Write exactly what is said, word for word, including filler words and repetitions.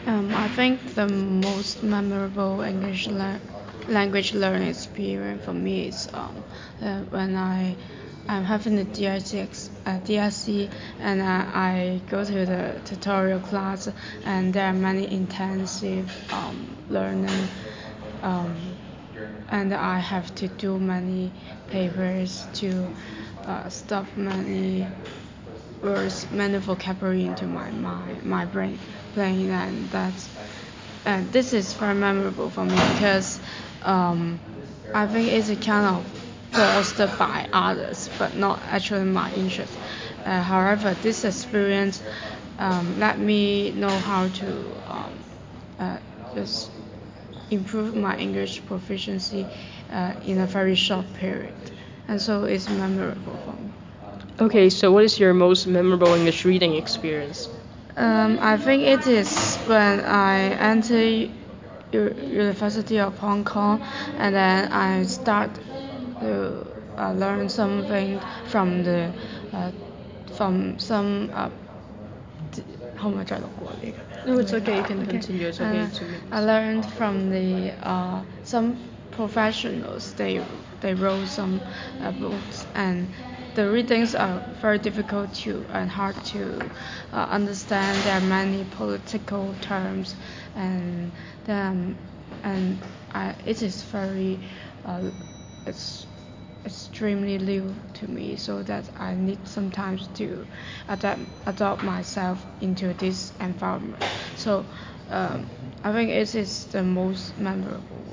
Um, I think the most memorable English la- language learning experience for me is um, uh, when I I'm having the D R C, ex- uh, D R C and I, I go to the tutorial class and there are many intensive um, learning um, and I have to do many papers to uh, stuff many words, many vocabulary into my mind, my brain, brain, and that's and this is very memorable for me because um, I think it's a kind of forced by others, but not actually my interest. Uh, however, this experience um, let me know how to um, uh, just improve my English proficiency uh, in a very short period, and so it's memorable for me. Okay, so what is your most memorable English reading experience? Um, I think it is when I enter U- University of Hong Kong and then I start to uh, learn something from the uh, from some uh, 後咪再錄過呢個 No, it's okay. You can Okay. continue. It's okay. Uh, Two minutes. I learned from the uh, some professionals. They they wrote some uh, books, and the readings are very difficult to and hard to uh, understand. There are many political terms, and then and I, it is very uh, it's extremely new to me, so that I need sometimes to adapt adopt myself into this environment. So um, I think it is the most memorable